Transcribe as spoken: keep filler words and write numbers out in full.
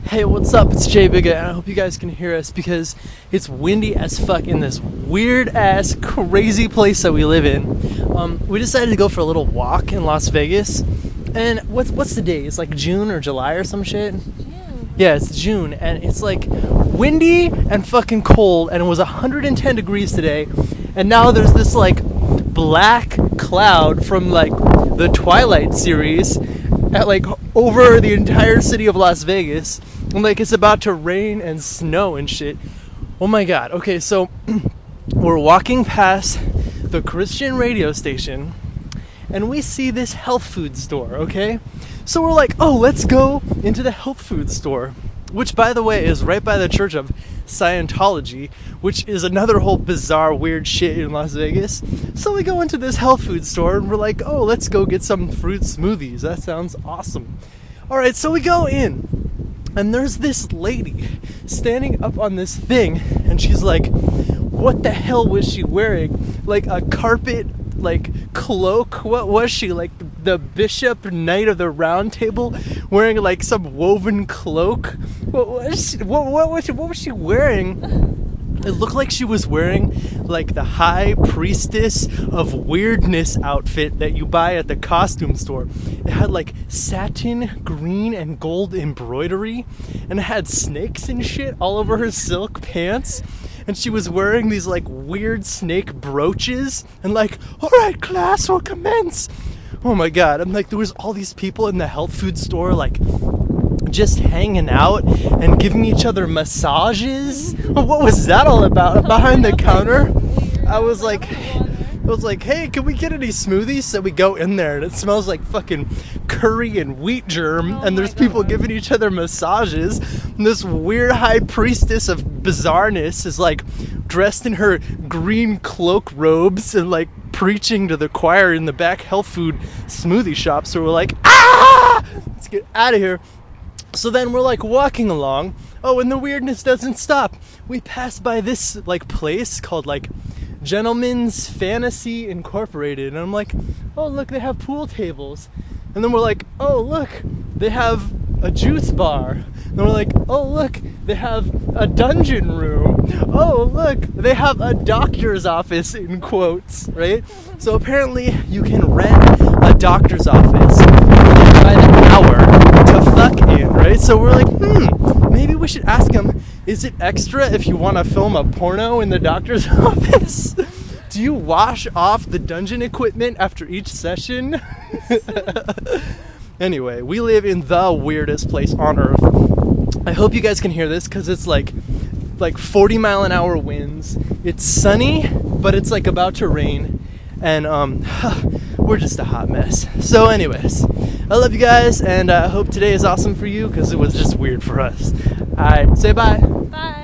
Hey, what's up? It's Jay Biga, and I hope you guys can hear us because it's windy as fuck in this weird-ass, crazy place that we live in. Um, we decided to go for a little walk in Las Vegas, and what's what's the day? It's like June or July or some shit? June. Yeah, it's June, and it's like windy and fucking cold, and it was one hundred ten degrees today, and now there's this like black cloud from like the Twilight series at like over the entire city of Las Vegas. And like it's about to rain and snow and shit. Oh my god. Okay, so we're walking past the Christian radio station and we see this health food store, okay? So we're like, oh, let's go into the health food store, which by the way is right by the Church of Scientology, which is another whole bizarre weird shit in Las Vegas. So we go into this health food store and we're like, oh, let's go get some fruit smoothies. That sounds awesome. All right, so we go in. And there's this lady standing up on this thing, and she's like, what the hell was she wearing? Like a carpet, like, cloak? What was she? Like the Bishop Knight of the Round Table wearing like some woven cloak? What was she, what, what, was she, what was she wearing? It looked like she was wearing like the high priestess of weirdness outfit that you buy at the costume store. It had like satin, green, and gold embroidery, and it had snakes and shit all over her silk pants. And she was wearing these like weird snake brooches and like, all right, class will commence. Oh my god. I'm like, there was all these people in the health food store like just hanging out and giving each other massages. What was that all about? Behind the counter, I was like, I was like, hey, can we get any smoothies? So we go in there and it smells like fucking curry and wheat germ, and there's people giving each other massages. And this weird high priestess of bizarreness is like dressed in her green cloak robes and like preaching to the choir in the back health food smoothie shop. So we're like, ah, let's get out of here. So then we're like walking along. Oh, and the weirdness doesn't stop. We pass by this like place called like Gentlemen's Fantasy Incorporated, and I'm like, oh look, they have pool tables. And then we're like, oh look, they have a juice bar. And we're like, oh look, they have a dungeon room. Oh look, they have a doctor's office in quotes, right? So apparently you can rent a doctor's office by the hour to fuck in, right? So we're like, hmm, maybe we should ask them, is it extra if you want to film a porno in the doctor's office? Do you wash off the dungeon equipment after each session? Anyway, we live in the weirdest place on earth. I hope you guys can hear this because it's like like forty mile an hour winds. It's sunny, but it's like about to rain, and um we're just a hot mess. So anyways, I love you guys, and I uh, hope today is awesome for you because it was just weird for us. Alright, say bye. Bye.